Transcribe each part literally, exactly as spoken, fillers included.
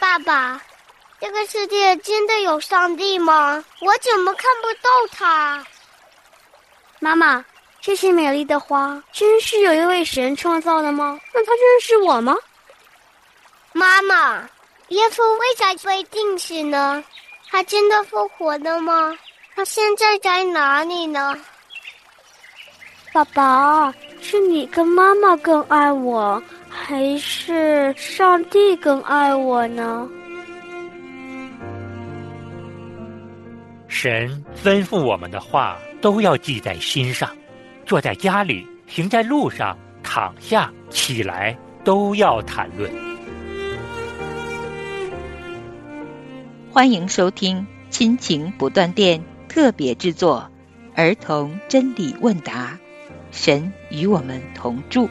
爸爸，这个世界真的有上帝吗？我怎么看不到他？ 妈妈，这些美丽的花真是有一位神创造的吗？那他认识我吗？ 妈妈，耶稣为啥被钉死呢？他真的复活了吗？他现在在哪里呢？ 爸爸，是你跟妈妈更爱我，还是上帝更爱我呢？ 神吩咐我们的话都要记在心上，坐在家里，行在路上，躺下起来，都要谈论。 欢迎收听亲情不断电特别制作儿童真理问答，神与我们同住。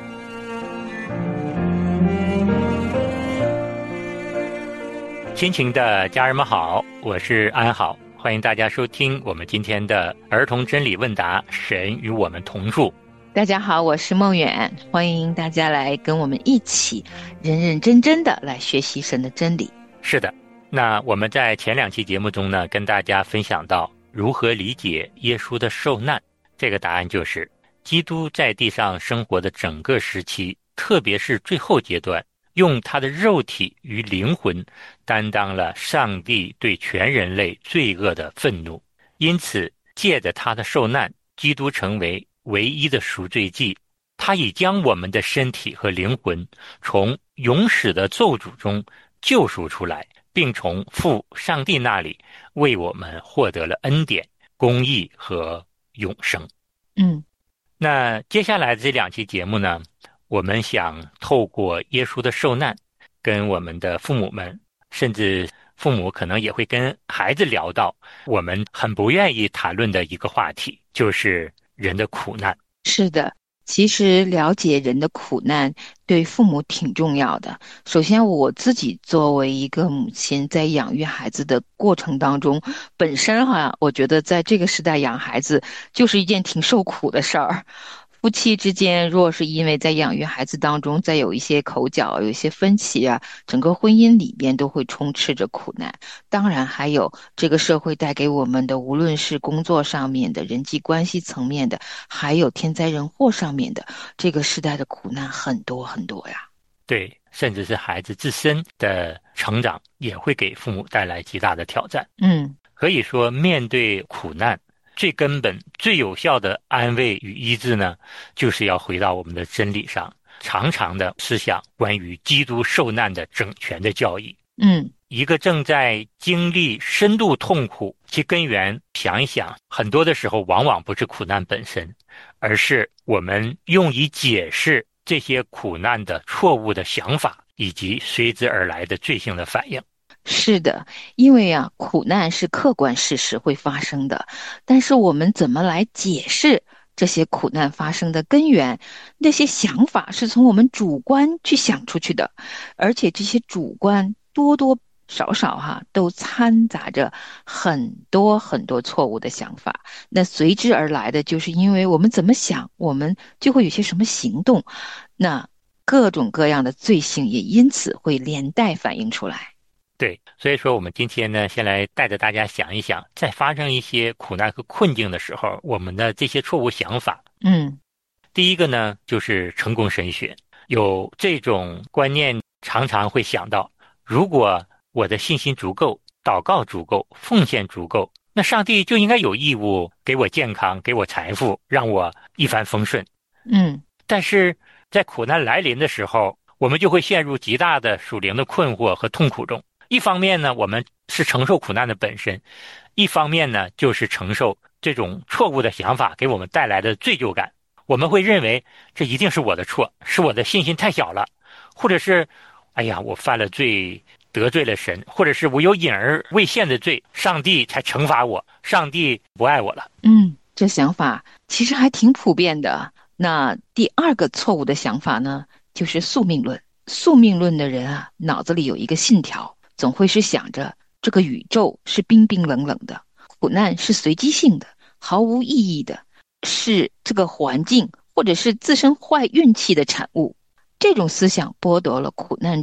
亲情的家人们好，我是安好，欢迎大家收听我们今天的儿童真理问答，神与我们同住。 大家好，我是梦远，欢迎大家来跟我们一起认认真真的来学习神的真理。 是的，那我们在前两期节目中呢，跟大家分享到如何理解耶稣的受难，这个答案就是基督在地上生活的整个时期，特别是最后阶段，用他的肉体与灵魂担当了上帝对全人类罪恶的愤怒，因此借着他的受难，基督成为唯一的赎罪祭，他已将我们的身体和灵魂从永死的咒诅中救赎出来，并从父上帝那里为我们获得了恩典、公义和永生。 嗯， 那接下来的这两期节目呢，我们想透过耶稣的受难，跟我们的父母们，甚至父母可能也会跟孩子聊到我们很不愿意谈论的一个话题，就是人的苦难。 是的，其实了解人的苦难对父母挺重要的。首先我自己作为一个母亲，在养育孩子的过程当中，本身哈，我觉得在这个时代养孩子就是一件挺受苦的事儿。夫妻之间若是因为在养育孩子当中再有一些口角，有一些分歧啊，整个婚姻里边都会充斥着苦难。当然还有这个社会带给我们的，无论是工作上面的、人际关系层面的，还有天灾人祸上面的，这个时代的苦难很多很多呀。 对，甚至是孩子自身的成长也会给父母带来极大的挑战。 嗯， 可以说面对苦难，最根本最有效的安慰与医治呢，就是要回到我们的真理上，常常的思想关于基督受难的整全的教义。 嗯， 一个正在经历深度痛苦，其根源想一想，很多的时候往往不是苦难本身，而是我们用以解释这些苦难的错误的想法，以及随之而来的罪性的反应。 是的，因为啊，苦难是客观事实会发生的，但是我们怎么来解释这些苦难发生的根源？那些想法是从我们主观去想出去的，而且这些主观多多少少哈、都掺杂着很多很多错误的想法。那随之而来的，就是因为我们怎么想，我们就会有些什么行动，那各种各样的罪行也因此会连带反映出来。 对，所以说我们今天呢，先来带着大家想一想，在发生一些苦难和困境的时候，我们的这些错误想法。 嗯， 第一个呢，就是成功神学，有这种观念，常常会想到，如果我的信心足够，祷告足够，奉献足够，那上帝就应该有义务给我健康，给我财富，让我一帆风顺。 嗯， 但是在苦难来临的时候，我们就会陷入极大的属灵的困惑和痛苦中。一方面呢，我们是承受苦难的本身；一方面呢，就是承受这种错误的想法给我们带来的罪疚感。我们会认为这一定是我的错，是我的信心太小了，或者是，哎呀，我犯了罪，得罪了神，或者是我有隐而未现的罪，上帝才惩罚我，上帝不爱我了。 嗯，这想法其实还挺普遍的。那第二个错误的想法呢，就是宿命论。宿命论的人啊，脑子里有一个信条，总会是想着这个宇宙是冰冰冷冷的，苦难是随机性的，毫无意义的，是这个环境或者是自身坏运气的产物。这种思想剥夺了苦难中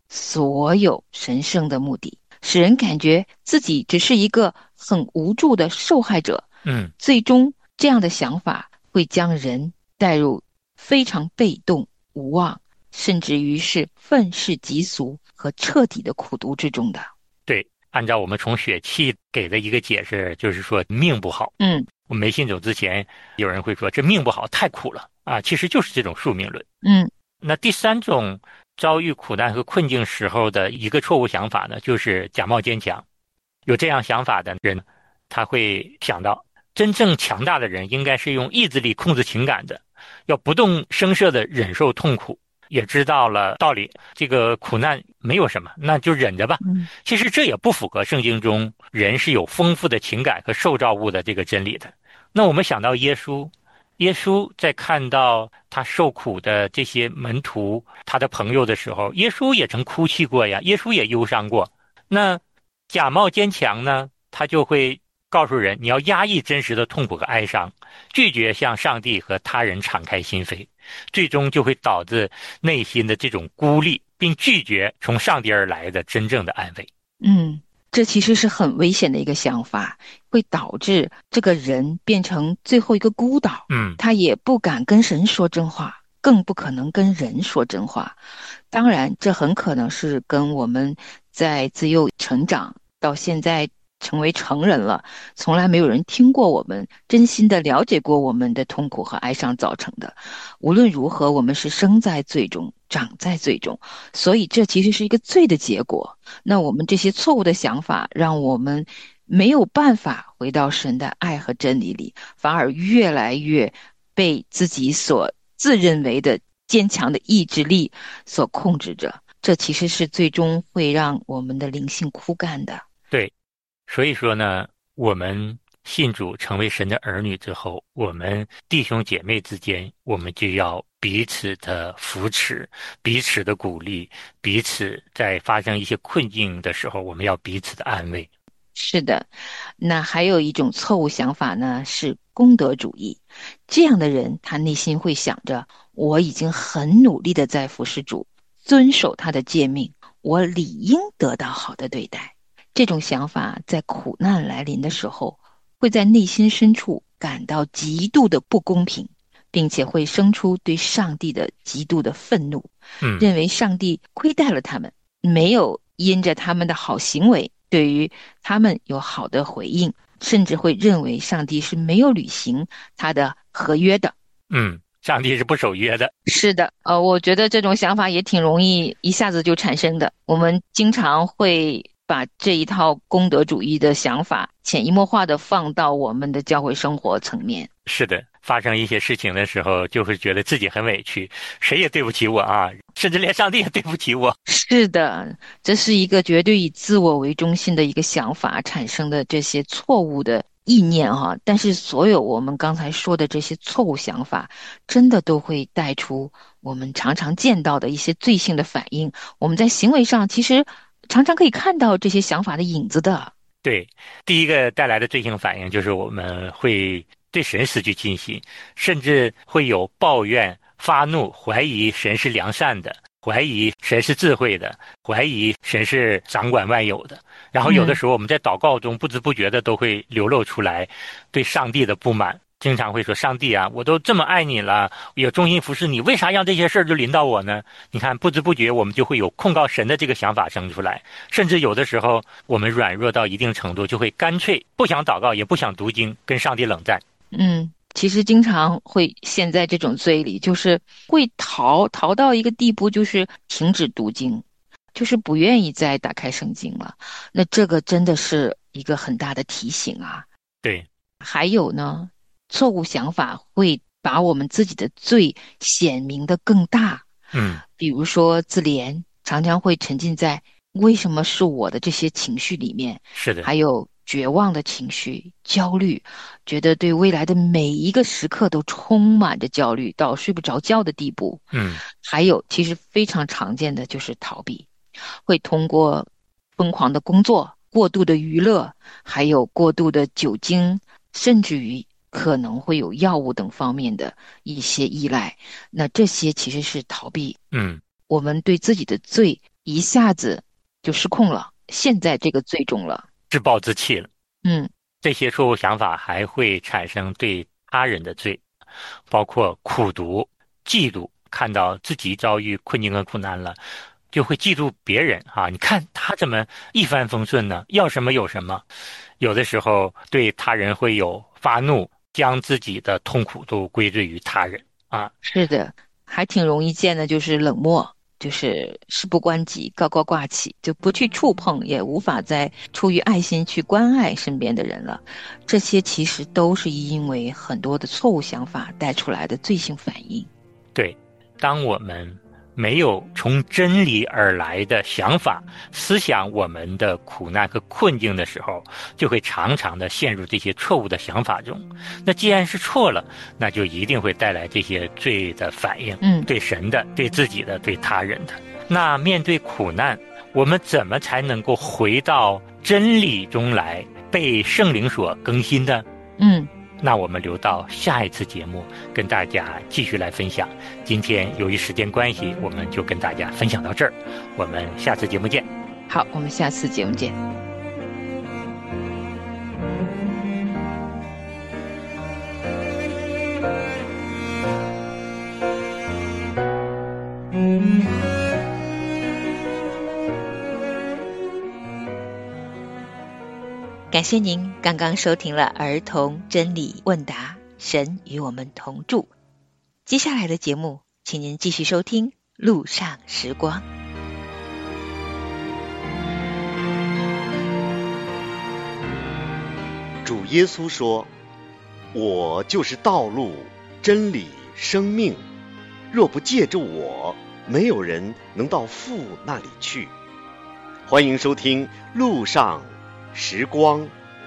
所有神圣的目的，使人感觉自己只是一个很无助的受害者。 嗯， 最终这样的想法会将人带入非常被动、无望，甚至于是愤世嫉俗和彻底的苦读之中的。 对，按照我们从血气给的一个解释，就是说命不好。 嗯， 我没信主之前，有人会说这命不好，太苦了啊，其实就是这种宿命论。 嗯， 那第三种遭遇苦难和困境时候的一个错误想法呢，就是假冒坚强。有这样想法的人，他会想到真正强大的人应该是用意志力控制情感的，要不动声色的忍受痛苦，也知道了道理，这个苦难没有什么，那就忍着吧。 嗯， 其实这也不符合圣经中人是有丰富的情感和受造物的这个真理的。那我们想到耶稣，耶稣在看到他受苦的这些门徒，他的朋友的时候，耶稣也曾哭泣过呀，耶稣也忧伤过。那假冒坚强呢，他就会告诉人，你要压抑真实的痛苦和哀伤，拒绝向上帝和他人敞开心扉，最终就会导致内心的这种孤立，并拒绝从上帝而来的真正的安慰。 嗯，这其实是很危险的一个想法，会导致这个人变成最后一个孤岛。 嗯， 他也不敢跟神说真话，更不可能跟人说真话。当然，这很可能是跟我们在自幼成长到现在成为成人了，从来没有人听过我们，真心的了解过我们的痛苦和哀伤造成的。无论如何，我们是生在罪中，长在罪中，所以这其实是一个罪的结果。那我们这些错误的想法，让我们没有办法回到神的爱和真理里，反而越来越被自己所自认为的坚强的意志力所控制着。这其实是最终会让我们的灵性枯干的。 对，所以说呢，我们信主成为神的儿女之后，我们弟兄姐妹之间，我们就要彼此的扶持，彼此的鼓励，彼此在发生一些困境的时候，我们要彼此的安慰。 是的，那还有一种错误想法呢，是功德主义。这样的人，他内心会想着，我已经很努力的在服侍主，遵守他的诫命，我理应得到好的对待。这种想法在苦难来临的时候，会在内心深处感到极度的不公平，并且会生出对上帝的极度的愤怒， 嗯， 认为上帝亏待了他们，没有因着他们的好行为对于他们有好的回应，甚至会认为上帝是没有履行他的合约的。 嗯，上帝是不守约的。 是的，呃，我觉得这种想法也挺容易一下子就产生的。我们经常会把这一套功德主义的想法潜移默化的放到我们的教会生活层面。 是的，发生一些事情的时候，就会觉得自己很委屈，谁也对不起我啊，甚至连上帝也对不起我。 是的，这是一个绝对以自我为中心的一个想法产生的这些错误的意念哈、啊。但是所有我们刚才说的这些错误想法，真的都会带出我们常常见到的一些罪性的反应。我们在行为上其实常常可以看到这些想法的影子的。 对，第一个带来的罪性反应就是我们会对神失去信心，甚至会有抱怨、发怒、怀疑神是良善的，怀疑神是智慧的，怀疑神是掌管万有的。然后有的时候我们在祷告中不知不觉的都会流露出来对上帝的不满，经常会说，上帝啊，我都这么爱你了，也忠心服侍你，为啥让这些事儿就临到我呢？你看不知不觉我们就会有控告神的这个想法生出来，甚至有的时候我们软弱到一定程度，就会干脆不想祷告，也不想读经，跟上帝冷战。 嗯，其实经常会陷在这种罪里，就是会逃逃到一个地步，就是停止读经，就是不愿意再打开圣经了。那这个真的是一个很大的提醒啊。 对， 还有呢，错误想法会把我们自己的罪显明的更大。 嗯， 比如说自怜，常常会沉浸在为什么是我的这些情绪里面， 是的， 还有绝望的情绪、焦虑，觉得对未来的每一个时刻都充满着焦虑，到睡不着觉的地步。 嗯， 还有其实非常常见的就是逃避，会通过疯狂的工作、过度的娱乐，还有过度的酒精，甚至于可能会有药物等方面的一些依赖。那这些其实是逃避。 嗯， 我们对自己的罪一下子就失控了，陷在这个罪中了， 自暴自弃了。 嗯， 这些错误想法还会产生对他人的罪，包括苦毒、嫉妒，看到自己遭遇困境和苦难了，就会嫉妒别人啊！你看他怎么一帆风顺呢？要什么有什么。有的时候对他人会有发怒，将自己的痛苦都归罪于他人啊。 是的，还挺容易见的，就是冷漠，就是事不关己，高高挂起，就不去触碰，也无法再出于爱心去关爱身边的人了。这些其实都是因为很多的错误想法带出来的罪性反应。 对，当我们没有从真理而来的想法思想我们的苦难和困境的时候，就会常常的陷入这些错误的想法中。那既然是错了，那就一定会带来这些罪的反应， 嗯， 对神的、对自己的、对他人的。那面对苦难，我们怎么才能够回到真理中来，被圣灵所更新的？ 嗯， 那我们留到下一次节目跟大家继续来分享。今天由于时间关系，我们就跟大家分享到这儿，我们下次节目见。 好，我们下次节目见。感谢您刚刚收听了儿童真理问答，神与我们同住。接下来的节目，请您继续收听路上时光。 主耶稣说，我就是道路、真理、生命，若不借着我，没有人能到父那里去。欢迎收听路上时光。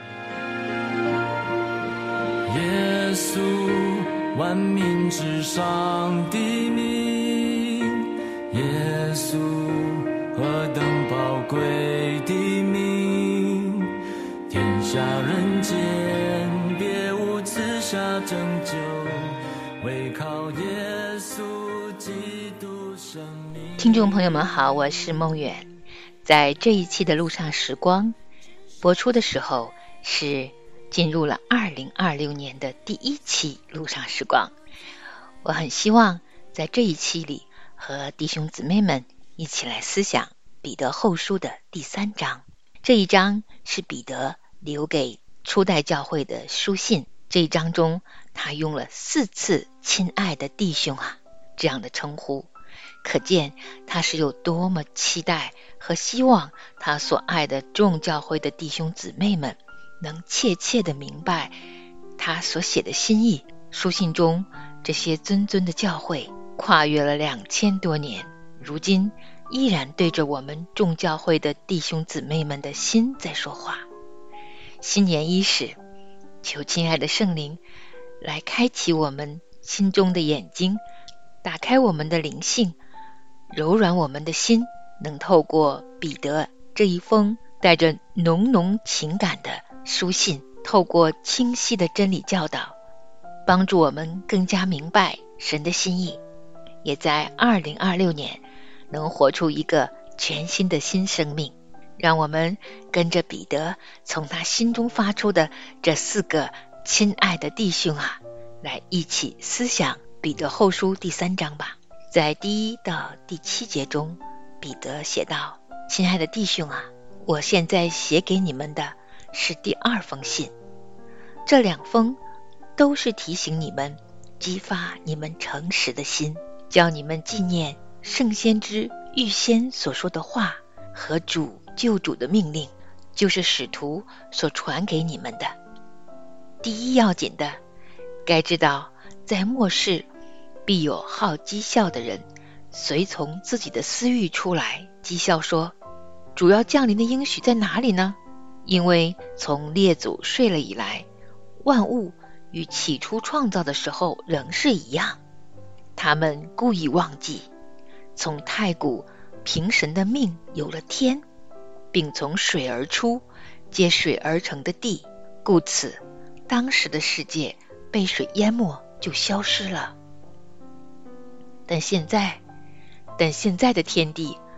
耶稣，万民之上的名，耶稣，何等宝贵的名，天下人间别无赐下拯救，唯靠耶稣基督生命。 听众朋友们好，我是梦远。在这一期的路上时光播出的时候，是进入了二零二六年的第一期路上时光。我很希望在这一期里和弟兄姊妹们一起来思想彼得后书的第三章。这一章是彼得留给初代教会的书信，这一章中他用了四次亲爱的弟兄啊这样的称呼，可见他是有多么期待和希望他所爱的众教会的弟兄姊妹们能切切地明白他所写的心意。书信中这些尊尊的教会跨越了两千多年，如今依然对着我们众教会的弟兄姊妹们的心在说话。新年伊始，求亲爱的圣灵来开启我们心中的眼睛，打开我们的灵性，柔软我们的心，能透过彼得这一封带着浓浓情感的书信，透过清晰的真理教导，帮助我们更加明白神的心意，也在二零二六年能活出一个全新的新生命。让我们跟着彼得从他心中发出的这四个亲爱的弟兄啊，来一起思想彼得后书第三章吧。在第一到第七节中，彼得写道：亲爱的弟兄啊，我现在写给你们的是第二封信，这两封都是提醒你们，激发你们诚实的心，叫你们纪念圣先知预先所说的话和主救主的命令，就是使徒所传给你们的。第一要紧的，该知道在末世必有好讥笑的人，随从自己的私欲出来讥笑说，主要降临的应许在哪里呢？因为从列祖睡了以来，万物与起初创造的时候仍是一样。他们故意忘记，从太古凭神的命有了天，并从水而出，借水而成的地，故此当时的世界被水淹没，就消失了。但现在但现在的天地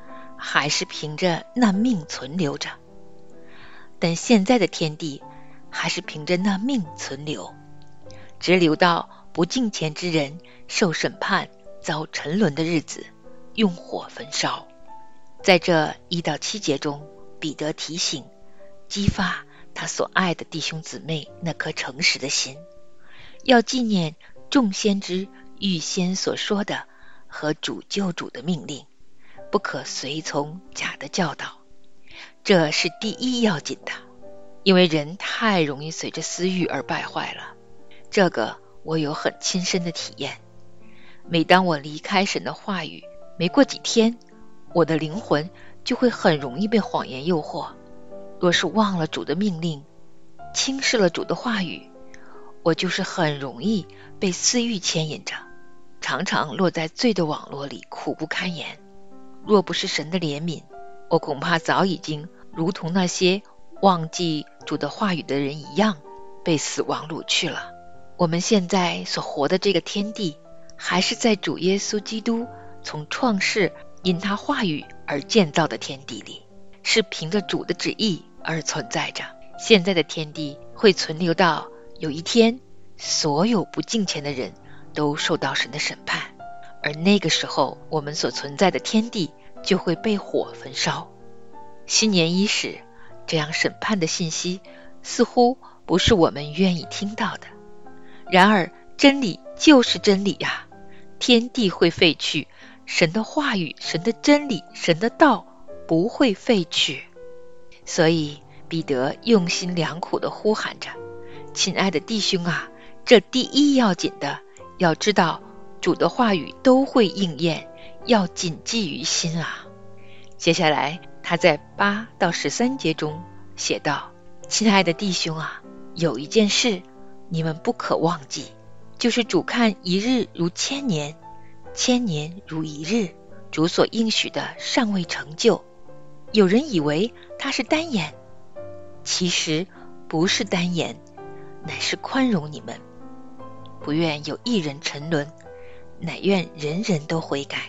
还是凭着那命存留着，但现在的天地还是凭着那命存留，直留到不敬虔之人受审判遭沉沦的日子，用火焚烧。在这一到七节中，彼得提醒激发他所爱的弟兄姊妹那颗诚实的心，要纪念众先知预先所说的和主救主的命令，不可随从假的教导。这是第一要紧的，因为人太容易随着私欲而败坏了。这个我有很亲身的体验。每当我离开神的话语，没过几天，我的灵魂就会很容易被谎言诱惑。若是忘了主的命令，轻视了主的话语，我就是很容易被私欲牵引着，常常落在罪的网络里，苦不堪言。若不是神的怜悯，我恐怕早已经如同那些忘记主的话语的人一样，被死亡掳去了。我们现在所活的这个天地，还是在主耶稣基督从创世因他话语而建造的天地里，是凭着主的旨意而存在着。现在的天地会存留到有一天，所有不敬虔的人都受到神的审判，而那个时候，我们所存在的天地就会被火焚烧。新年伊始，这样审判的信息似乎不是我们愿意听到的。然而真理就是真理呀、啊，天地会废去，神的话语、神的真理、神的道不会废去。所以彼得用心良苦地呼喊着，亲爱的弟兄啊，这第一要紧的，要知道主的话语都会应验，要谨记于心啊。接下来他在八到十三节中写道，亲爱的弟兄啊，有一件事你们不可忘记，就是主看一日如千年，千年如一日，主所应许的尚未成就。有人以为他是单言，其实不是单言，乃是宽容你们，不愿有一人沉沦，乃愿人人都悔改。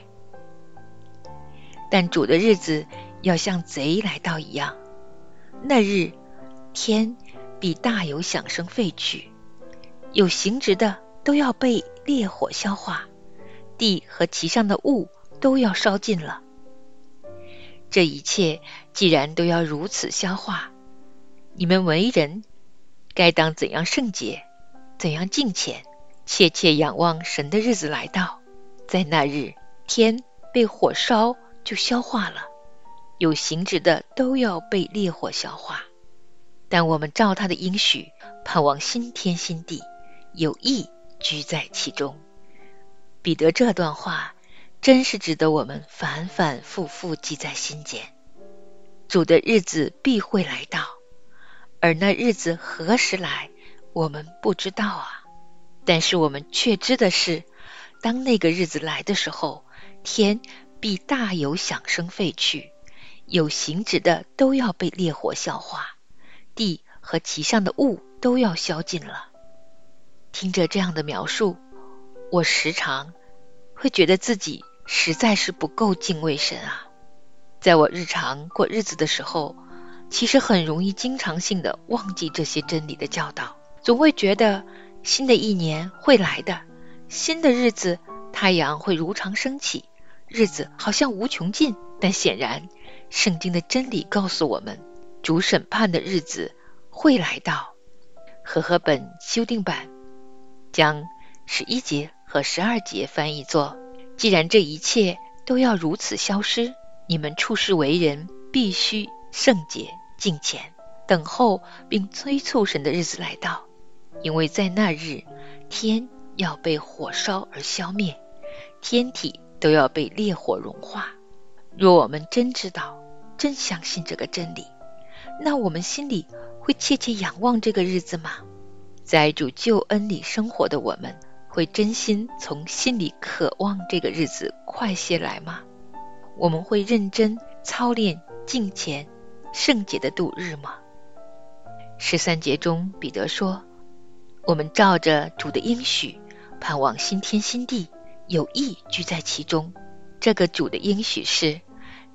但主的日子要像贼来到一样，那日天必大有响声废去，有形质的都要被烈火消化，地和其上的物都要烧尽了。这一切既然都要如此消化，你们为人该当怎样圣洁，怎样敬虔，切切仰望神的日子来到。在那日，天被火烧就消化了，有形质的都要被烈火消化。但我们照他的应许，盼望新天新地，有义居在其中。彼得这段话真是值得我们反反复复记在心间。主的日子必会来到，而那日子何时来，我们不知道啊。但是我们确知的是，当那个日子来的时候，天必大有响声废去，有形质的都要被烈火消化，地和其上的物都要消尽了。听着这样的描述，我时常会觉得自己实在是不够敬畏神啊。在我日常过日子的时候，其实很容易经常性的忘记这些真理的教导，总会觉得新的一年会来的，新的日子太阳会如常升起，日子好像无穷尽。但显然圣经的真理告诉我们，主审判的日子会来到。和合本修订版将十一节和十二节翻译作，既然这一切都要如此消失，你们处事为人必须圣洁敬虔，等候并催促神的日子来到。因为在那日，天要被火烧而消灭，天体都要被烈火融化。若我们真知道，真相信这个真理，那我们心里会切切仰望这个日子吗？在主救恩里生活的我们，会真心从心里渴望这个日子快些来吗？我们会认真操练敬虔圣洁的度日吗？十三节中彼得说，我们照着主的应许，盼望新天新地，有义居在其中。这个主的应许是，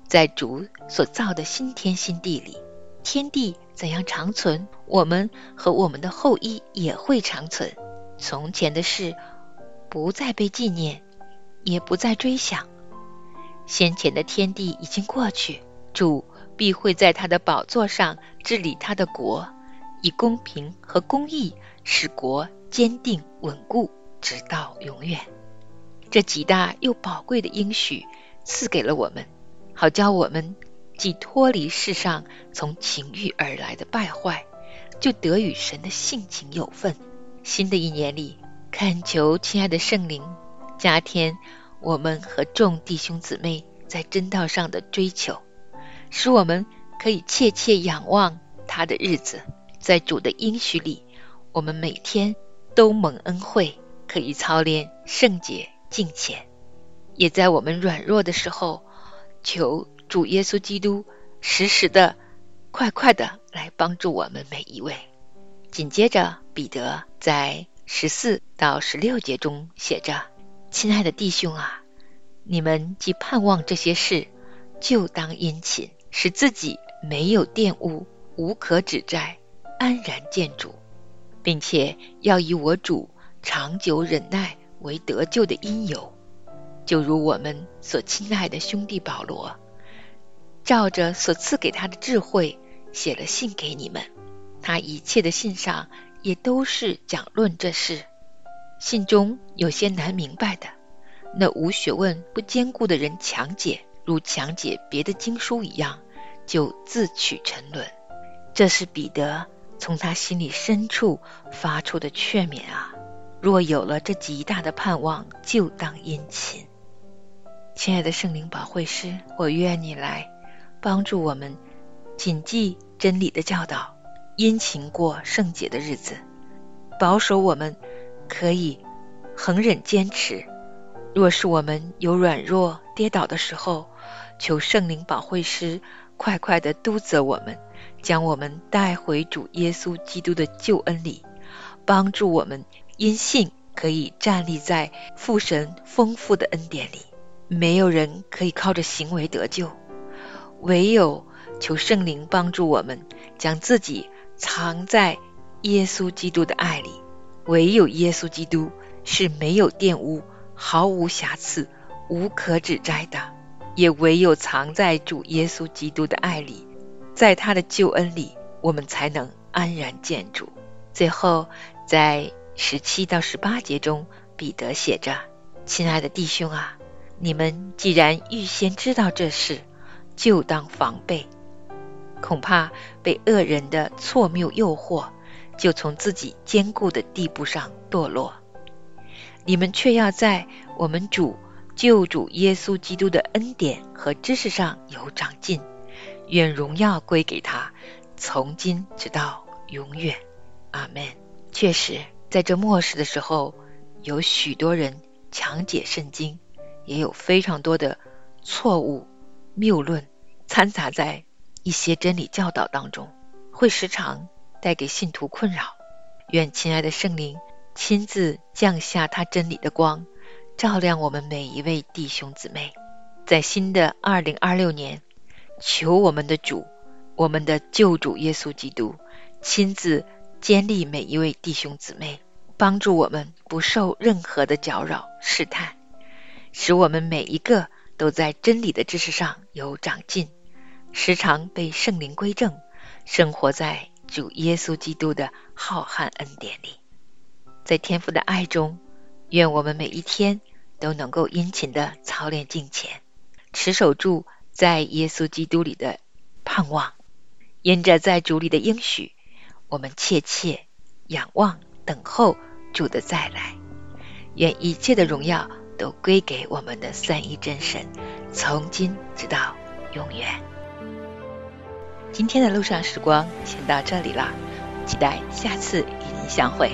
在主所造的新天新地里，天地怎样长存，我们和我们的后裔也会长存。从前的事不再被纪念，也不再追想。先前的天地已经过去，主必会在他的宝座上治理他的国，以公平和公义使国坚定稳固，直到永远。这极大又宝贵的应许赐给了我们，好叫我们既脱离世上从情欲而来的败坏，就得与神的性情有份。新的一年里，恳求亲爱的圣灵加添我们和众弟兄姊妹在真道上的追求，使我们可以切切仰望他的日子。在主的应许里，我们每天都蒙恩惠，可以操练圣洁敬虔。也在我们软弱的时候，求主耶稣基督时时的快快的来帮助我们每一位。紧接着彼得在十四到十六节中写着，亲爱的弟兄啊，你们既盼望这些事，就当殷勤，使自己没有玷污，无可指摘，安然见主，并且要以我主长久忍耐为得救的因由。就如我们所亲爱的兄弟保罗，照着所赐给他的智慧写了信给你们，他一切的信上也都是讲论这事。信中有些难明白的，那无学问不坚固的人强解，如强解别的经书一样，就自取沉沦。这是彼得从他心里深处发出的劝勉啊！若有了这极大的盼望，就当殷勤。亲爱的圣灵保惠师，我愿你来帮助我们谨记真理的教导，殷勤过圣洁的日子，保守我们可以恒忍坚持。若是我们有软弱跌倒的时候，求圣灵保惠师快快地督责我们，将我们带回主耶稣基督的救恩里，帮助我们因信可以站立在父神丰富的恩典里。没有人可以靠着行为得救，唯有求圣灵帮助我们将自己藏在耶稣基督的爱里。唯有耶稣基督是没有玷污，毫无瑕疵，无可指摘的。也唯有藏在主耶稣基督的爱里，在他的救恩里，我们才能安然见主。最后在十七到十八节中，彼得写着，亲爱的弟兄啊，你们既然预先知道这事，就当防备，恐怕被恶人的错谬诱惑，就从自己坚固的地步上堕落。你们却要在我们主救主耶稣基督的恩典和知识上有长进，愿荣耀归给他，从今直到永远。阿们。确实，在这末世的时候，有许多人强解圣经，也有非常多的错误谬论掺杂在一些真理教导当中，会时常带给信徒困扰。愿亲爱的圣灵亲自降下他真理的光，照亮我们每一位弟兄姊妹。在新的二零二六年，求我们的主，我们的救主耶稣基督亲自坚立每一位弟兄姊妹，帮助我们不受任何的搅扰试探，使我们每一个都在真理的知识上有长进，时常被圣灵归正，生活在主耶稣基督的浩瀚恩典里。在天父的爱中，愿我们每一天都能够殷勤地操练敬虔，持守住在耶稣基督里的盼望，因着在主里的应许，我们切切仰望等候主的再来。愿一切的荣耀都归给我们的三一真神，从今直到永远。今天的路上时光先到这里了，期待下次与您相会。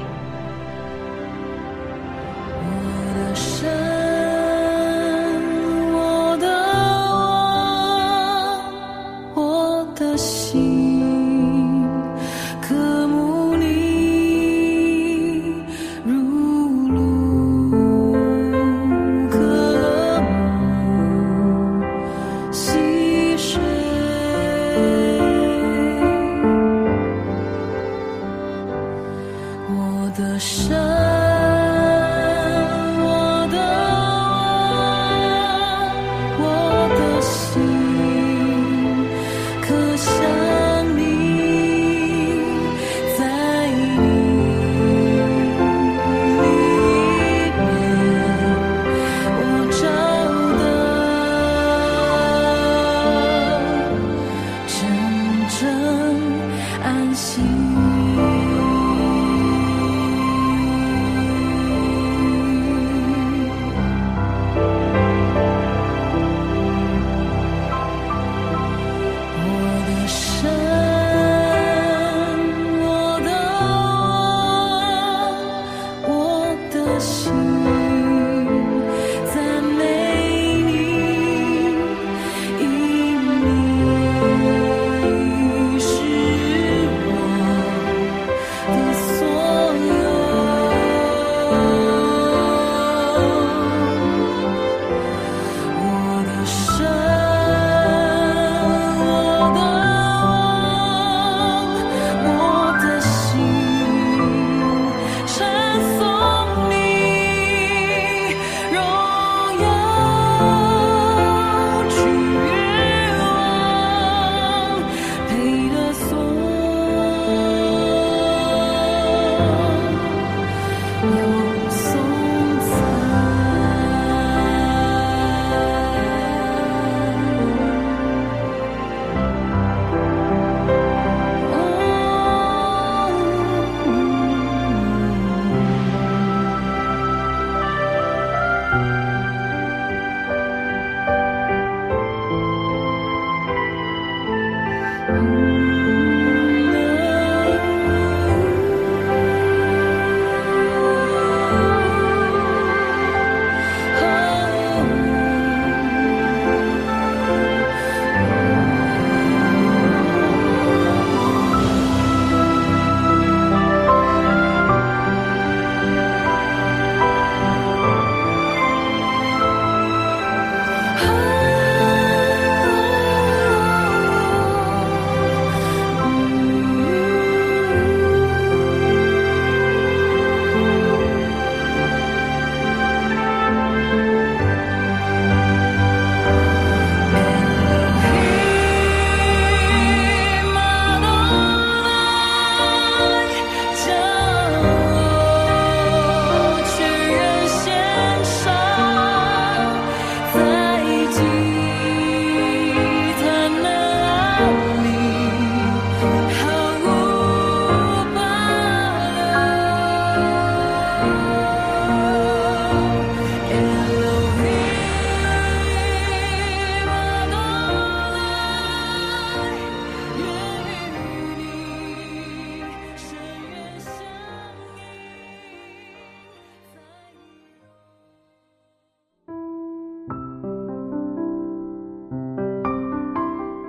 我的神，我的王，我的心渴慕你，如鹿渴慕溪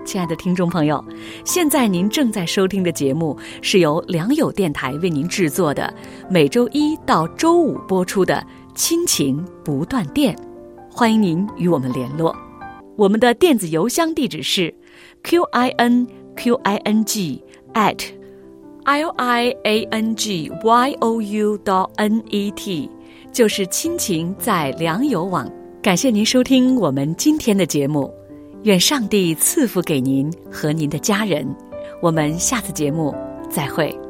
亲爱的听众朋友，现在您正在收听的节目是由良友电台为您制作的，每周一到周五播出的亲情不断电，欢迎您与我们联络。我们的电子邮箱地址是 q i n q i n g at l i a n g y o u dot n e t， 就是亲情在良友网。感谢您收听我们今天的节目，愿上帝赐福给您和您的家人，我们下次节目再会。